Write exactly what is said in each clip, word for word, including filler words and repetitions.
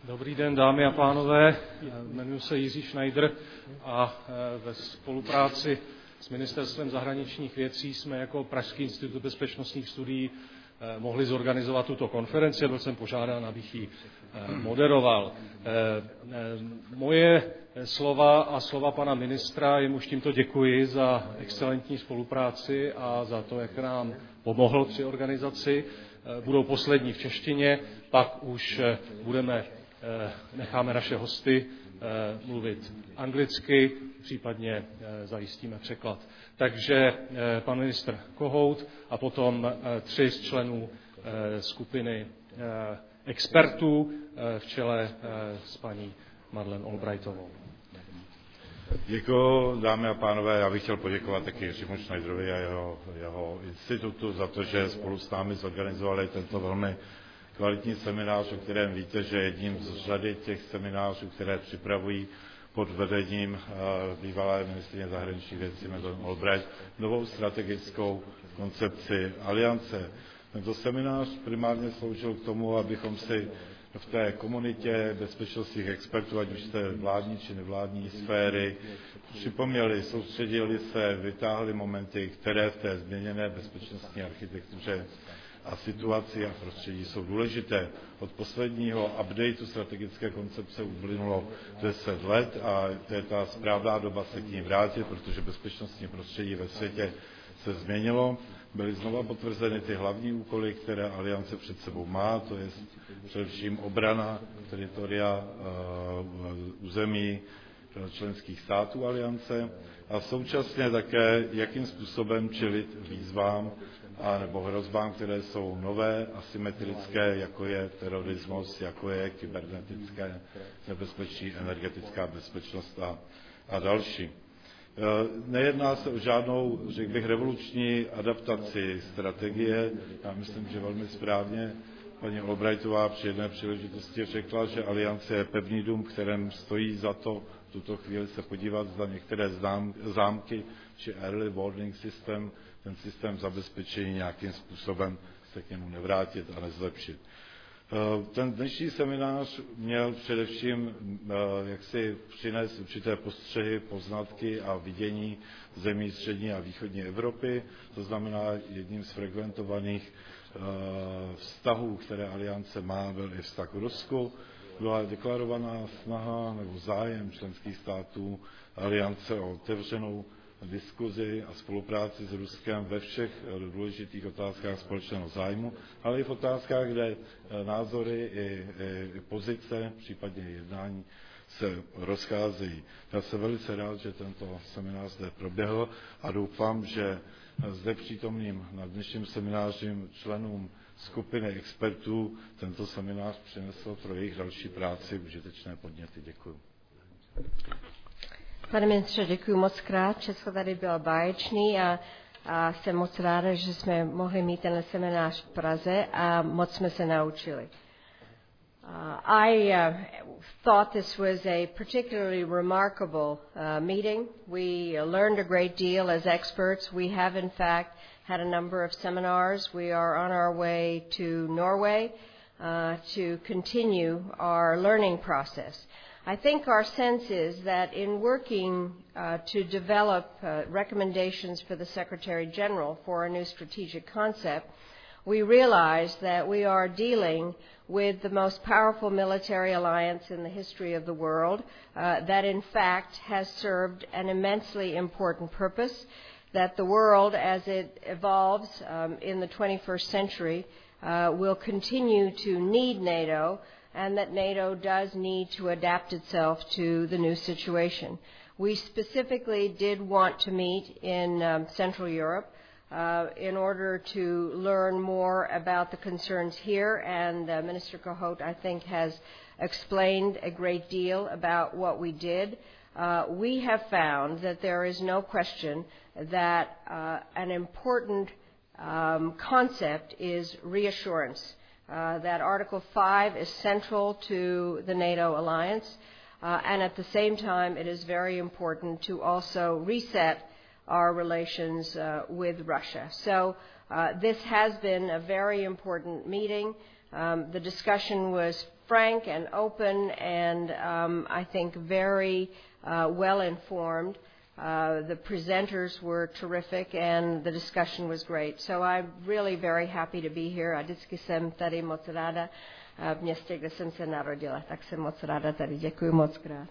Dobrý den, dámy a pánové. Jmenuji se Jiří Schneider a ve spolupráci s Ministerstvem zahraničních věcí jsme jako Pražský institut bezpečnostních studií mohli zorganizovat tuto konferenci. Byl jsem požádán, abych ji moderoval. Moje slova a slova pana ministra, jemuž tímto děkuji za excelentní spolupráci a za to, jak nám pomohl při organizaci, budou poslední v češtině, pak už budeme, necháme naše hosty mluvit anglicky, případně zajistíme překlad. Takže pan ministr Kohout a potom tři z členů skupiny expertů v čele s paní Madeleine Albrightovou. Děkuji, dámy a pánové. Já bych chtěl poděkovat taky Jiřímu Schneiderovi a jeho, jeho institutu za to, že spolu s námi zorganizovali tento velmi kvalitní seminář, o kterém víte, že jedním z řady těch seminářů, které připravují pod vedením bývalé ministryně zahraničních věcí Madeleine Albright novou strategickou koncepci aliance. Tento seminář primárně sloužil k tomu, abychom si v té komunitě bezpečnostních expertů, ať už z té vládní či nevládní sféry, připomněli, soustředili se, vytáhli momenty, které v té změněné bezpečnostní architektuře a situaci a prostředí jsou důležité. Od posledního updateu strategické koncepce uplynulo deset let a to je ta správná doba se k ní vrátit, protože bezpečnostní prostředí ve světě se změnilo. Byly znova potvrzeny ty hlavní úkoly, které aliance před sebou má, to je především obrana teritoria území členských států aliance a současně také, jakým způsobem čelit výzvám a nebo hrozbám, které jsou nové, asymetrické, jako je terorismus, jako je kybernetické nebezpečí, energetická bezpečnost a, a další. Nejedná se o žádnou, řekl bych, revoluční adaptaci strategie. Já myslím, že velmi správně paní Albrightová při jedné příležitosti řekla, že aliance je pevný dům, kterém stojí za to v tuto chvíli se podívat, zda některé zámky či early warning system, ten systém zabezpečení nějakým způsobem se k němu nevrátit a nezlepšit. Ten dnešní seminář měl především jak si přinést určité postřehy, poznatky a vidění zemí střední a východní Evropy. To znamená, jedním z frekventovaných vztahů, které aliance má, byl i vztah k Rusku. Byla deklarovaná snaha nebo zájem členských států aliance o otevřenou diskuzi a spolupráci s Ruskem ve všech důležitých otázkách společného zájmu, ale i v otázkách, kde názory i, i pozice, případně jednání se rozcházejí. Já jsem velice rád, že tento seminář zde proběhl a doufám, že zde přítomným na dnešním semináři členům skupiny expertů tento seminář přinesl pro jejich další práci užitečné podněty. Děkuji. Pane ministře, děkuji moc krát. Česko tady bylo báječný a, a jsem moc ráda, že jsme mohli mít tenhle seminář v Praze a moc jsme se naučili. Uh, I uh, thought this was a particularly remarkable uh, meeting. We uh, learned a great deal as experts. We have, in fact, had a number of seminars. We are on our way to Norway uh, to continue our learning process. I think our sense is that in working uh, to develop uh, recommendations for the Secretary General for a new strategic concept, we realize that we are dealing with the most powerful military alliance in the history of the world uh, that in fact has served an immensely important purpose, that the world as it evolves um, in the twenty-first century uh, will continue to need NATO, and that NATO does need to adapt itself to the new situation. We specifically did want to meet in um, Central Europe uh, in order to learn more about the concerns here, and uh, Minister Kohout, I think, has explained a great deal about what we did. Uh, we have found that there is no question that uh, an important um, concept is reassurance. Uh, that Article five is central to the NATO alliance, uh, and at the same time it is very important to also reset our relations uh, with Russia. So uh, this has been a very important meeting. Um, the discussion was frank and open and um, I think very uh, well informed. Uh, the presenters were terrific and the discussion was great. So I'm really very happy to be here. A vždycky jsem tady moc ráda v městě, kde jsem se narodila. Tak jsem moc ráda tady. Děkuji moc krát.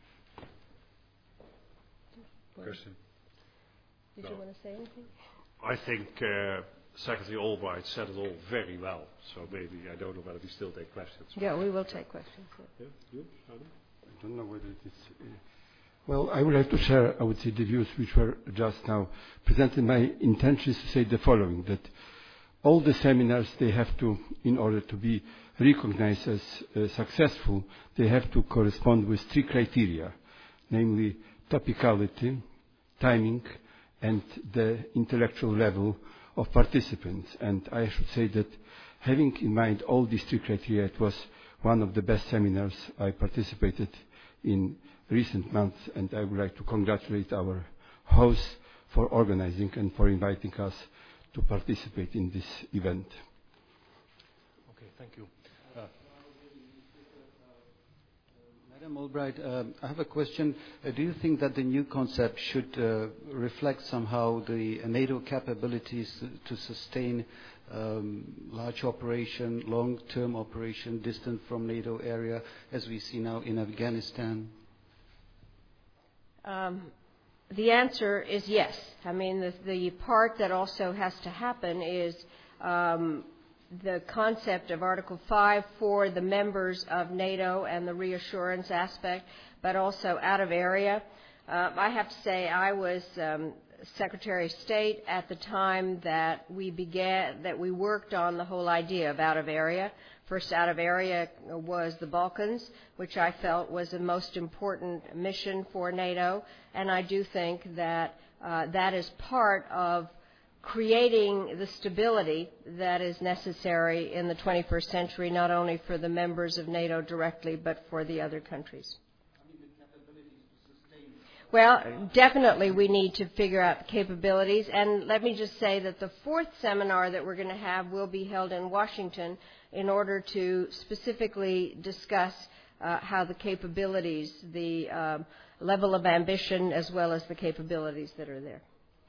Question. Did you want to say anything? I think uh, Secretary Albright said it all very well. So maybe I don't know whether we still take questions. Yeah, we will take questions. Yeah. Yeah, you, Adam? I don't know whether it is. Uh, well, I would like to share, I would say, the views which were just now presented. My intention is to say the following: that all the seminars, they have to, in order to be recognized as uh, successful, they have to correspond with three criteria, namely topicality, timing, and the intellectual level of participants. And I should say that having in mind all these three criteria, it was one of the best seminars I participated in recent months, and I would like to congratulate our hosts for organizing and for inviting us to participate in this event. Okay, thank you. Uh, Madam Albright, um, I have a question. Uh, do you think that the new concept should uh, reflect somehow the uh, NATO capabilities to, to sustain um, large operation, long-term operation, distant from NATO area, as we see now in Afghanistan? Um, the answer is yes. I mean, the, the part that also has to happen is um, the concept of Article five for the members of NATO and the reassurance aspect, but also out of area. Uh, I have to say I was um, Secretary of State at the time that we began, that we worked on the whole idea of out of area. First out of area was the Balkans, which I felt was the most important mission for NATO, and I do think that uh, that is part of creating the stability that is necessary in the twenty-first century, not only for the members of NATO directly, but for the other countries. Well, definitely we need to figure out the capabilities, and let me just say that the fourth seminar that we're going to have will be held in Washington in order to specifically discuss uh, how the capabilities, the um, level of ambition, as well as the capabilities that are there.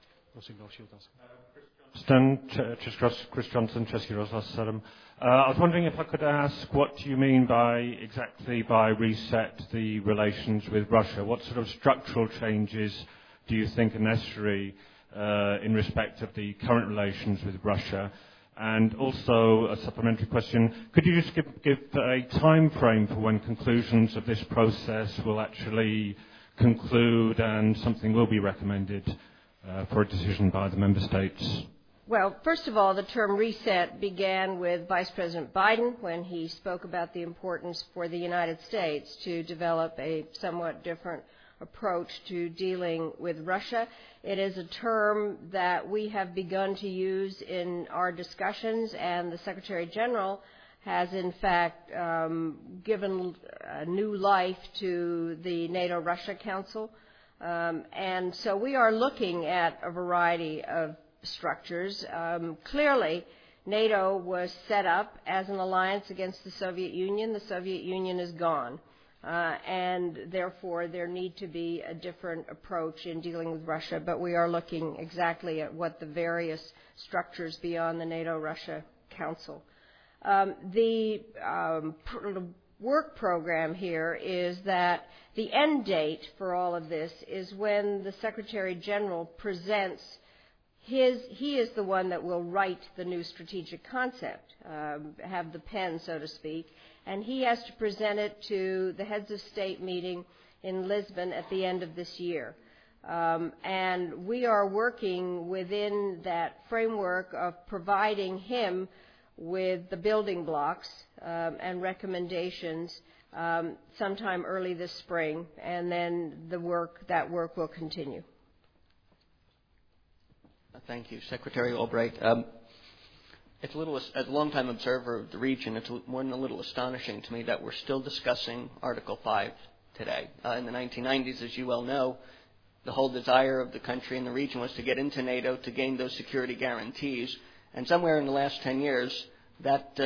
Chris Johnson, Český rozhlas sedm. Uh, I was wondering if I could ask what you mean by exactly by reset the relations with Russia. What sort of structural changes do you think are necessary uh, in respect of the current relations with Russia? And also a supplementary question, could you just give, give a time frame for when conclusions of this process will actually conclude and something will be recommended uh, for a decision by the member states? Well, first of all, the term reset began with Vice President Biden when he spoke about the importance for the United States to develop a somewhat different approach to dealing with Russia. It is a term that we have begun to use in our discussions, and the Secretary General has in fact um, given a new life to the NATO-Russia Council. Um, and so we are looking at a variety of structures. Um, clearly, NATO was set up as an alliance against the Soviet Union. The Soviet Union is gone. Uh, and therefore, there need to be a different approach in dealing with Russia. But we are looking exactly at what the various structures beyond the NATO-Russia Council. Um, the um, pr- work program here is that the end date for all of this is when the Secretary General presents his, he is the one that will write the new strategic concept, um, have the pen, so to speak, and he has to present it to the heads of state meeting in Lisbon at the end of this year. Um, and we are working within that framework of providing him with the building blocks um, and recommendations um, sometime early this spring, and then the work, that work will continue. Thank you, Secretary Albright. Um, it's a little, as a longtime observer of the region, it's more than a little astonishing to me that we're still discussing Article five today. Uh, in the nineteen nineties, as you well know, the whole desire of the country and the region was to get into NATO to gain those security guarantees. And somewhere in the last ten years, that uh,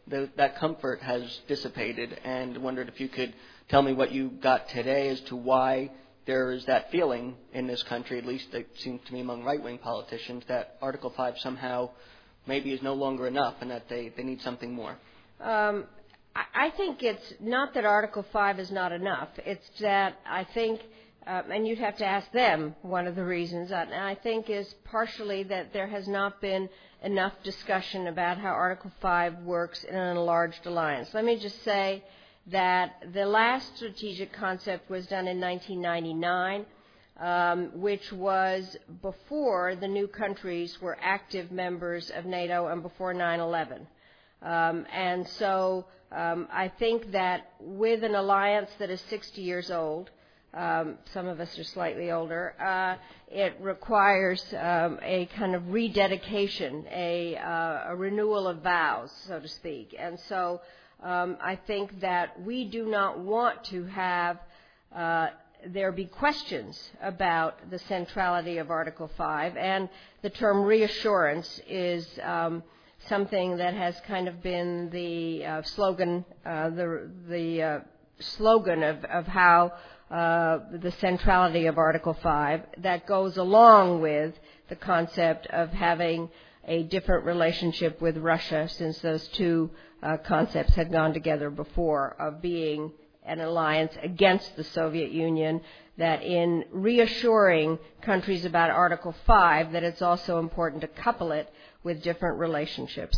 the, that comfort has dissipated, and wondered if you could tell me what you got today as to why there is that feeling in this country, at least it seems to me among right-wing politicians, that Article five somehow maybe is no longer enough and that they, they need something more. Um, I think it's not that Article five is not enough. It's that I think, uh, and you'd have to ask them, one of the reasons, and I think is partially that there has not been enough discussion about how Article five works in an enlarged alliance. Let me just say that the last strategic concept was done in nineteen ninety-nine, um, which was before the new countries were active members of NATO and before nine eleven. Um, and so um, I think that with an alliance that is sixty years old, um, some of us are slightly older, uh, it requires um, a kind of rededication, a, uh, a renewal of vows, so to speak. And so um, I think that we do not want to have uh, there be questions about the centrality of Article five, and the term reassurance is um, something that has kind of been the uh, slogan, uh, the the uh, slogan of, of how uh, the centrality of Article five, that goes along with the concept of having a different relationship with Russia, since those two uh, concepts had gone together before, of being an alliance against the Soviet Union, that in reassuring countries about Article five, that it's also important to couple it with different relationships.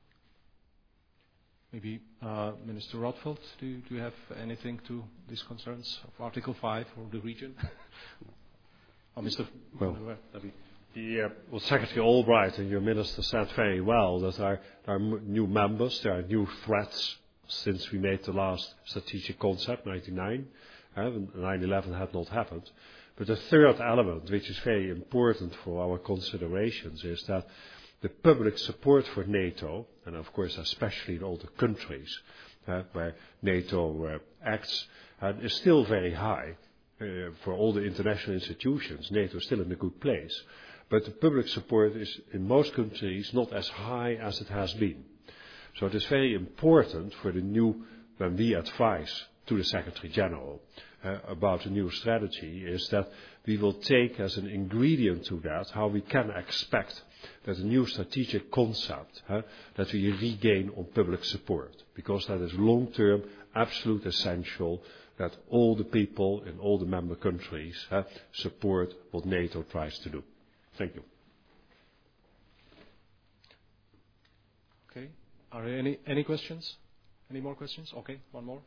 Maybe uh, Minister Rotfeld, do, do you have anything to these concerns of Article five or the region? Oh, Mister Well, the, uh, well, Secretary Albright and your minister said very well that there are, there are m- new members, there are new threats since we made the last strategic concept, ninety-nine. Uh, nine eleven had not happened. But the third element, which is very important for our considerations, is that the public support for NATO, and of course especially in all the countries uh, where NATO uh, acts, uh, is still very high. Uh, for all the international institutions, NATO is still in a good place. But the public support is in most countries not as high as it has been. So it is very important for the new, when we advise to the Secretary General uh, about the new strategy, is that we will take as an ingredient to that how we can expect that a new strategic concept, uh, that we regain on public support, because that is long-term, absolute essential that all the people in all the member countries uh, support what NATO tries to do. Thank you. Okay. Are there any, any questions? Any more questions? Okay, one more.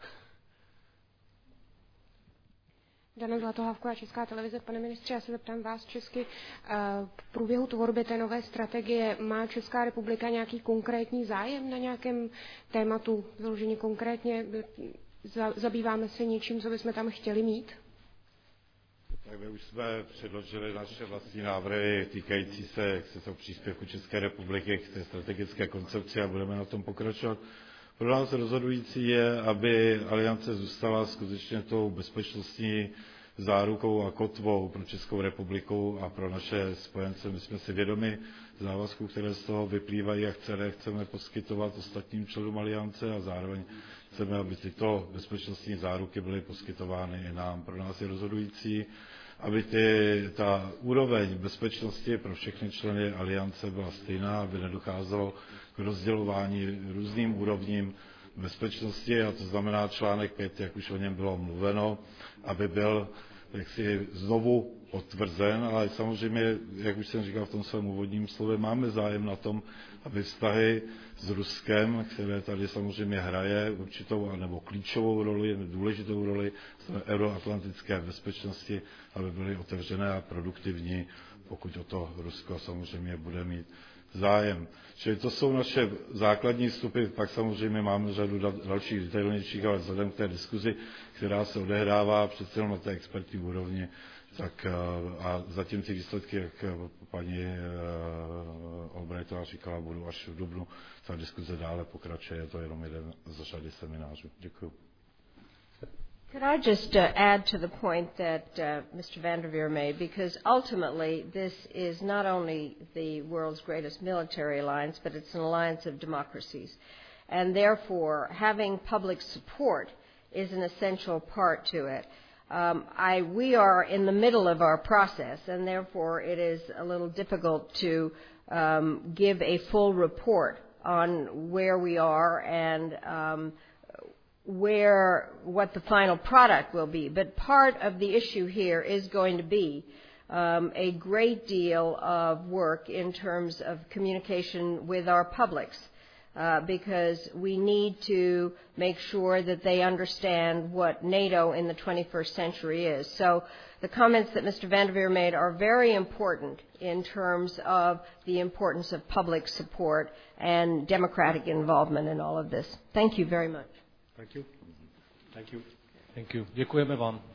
Dana Zlatohávková, Česká televize. Pane ministře, já se zeptám vás česky. V průběhu tvorby té nové strategie má Česká republika nějaký konkrétní zájem na nějakém tématu, vyloženě konkrétně? Zabýváme se něčím, co bychom tam chtěli mít? Tak my už jsme předložili naše vlastní návrhy týkající se, se příspěvku České republiky k té strategické koncepci a budeme na tom pokračovat. Pro nás rozhodující je, aby aliance zůstala skutečně tou bezpečnostní zárukou a kotvou pro Českou republiku a pro naše spojence. My jsme si vědomi závazků, které z toho vyplývají a chceme, chceme poskytovat ostatním členům aliance a zároveň chceme, aby tyto bezpečnostní záruky byly poskytovány i nám. Pro nás je rozhodující, aby ty, ta úroveň bezpečnosti pro všechny členy aliance byla stejná, aby nedocházelo k rozdělování různým úrovním bezpečnosti, a to znamená článek pět, jak už o něm bylo mluveno, aby byl jaksi znovu potvrzen, ale samozřejmě, jak už jsem říkal v tom svém úvodním slově, máme zájem na tom, aby vztahy s Ruskem, které tady samozřejmě hraje určitou nebo klíčovou roli, důležitou roli v euroatlantické bezpečnosti, aby byly otevřené a produktivní, pokud o to Rusko samozřejmě bude mít zájem. Čili to jsou naše základní vstupy, pak samozřejmě máme řadu dalších detailnějších, ale vzhledem k té diskuzi, která se odehrává přece jenom na té expertní úrovni, tak a zatím ty výsledky, jak paní Albrightová říkala, budou až v dubnu. Ta diskuze dále pokračuje, je to jenom jeden z řady seminářů. Děkuji. Could I just uh, add to the point that uh, Mister Van der Veer made, because ultimately this is not only the world's greatest military alliance, but it's an alliance of democracies. and therefore having public support is an essential part to it. Um, I, we are in the middle of our process, and therefore it is a little difficult to um, give a full report on where we are and um, where what the final product will be. But part of the issue here is going to be um, a great deal of work in terms of communication with our publics, uh, because we need to make sure that they understand what NATO in the twenty-first century is. So the comments that Mister Van der Veer made are very important in terms of the importance of public support and democratic involvement in all of this. Thank you very much. Thank you. Thank you. Thank you. Děkujeme vám.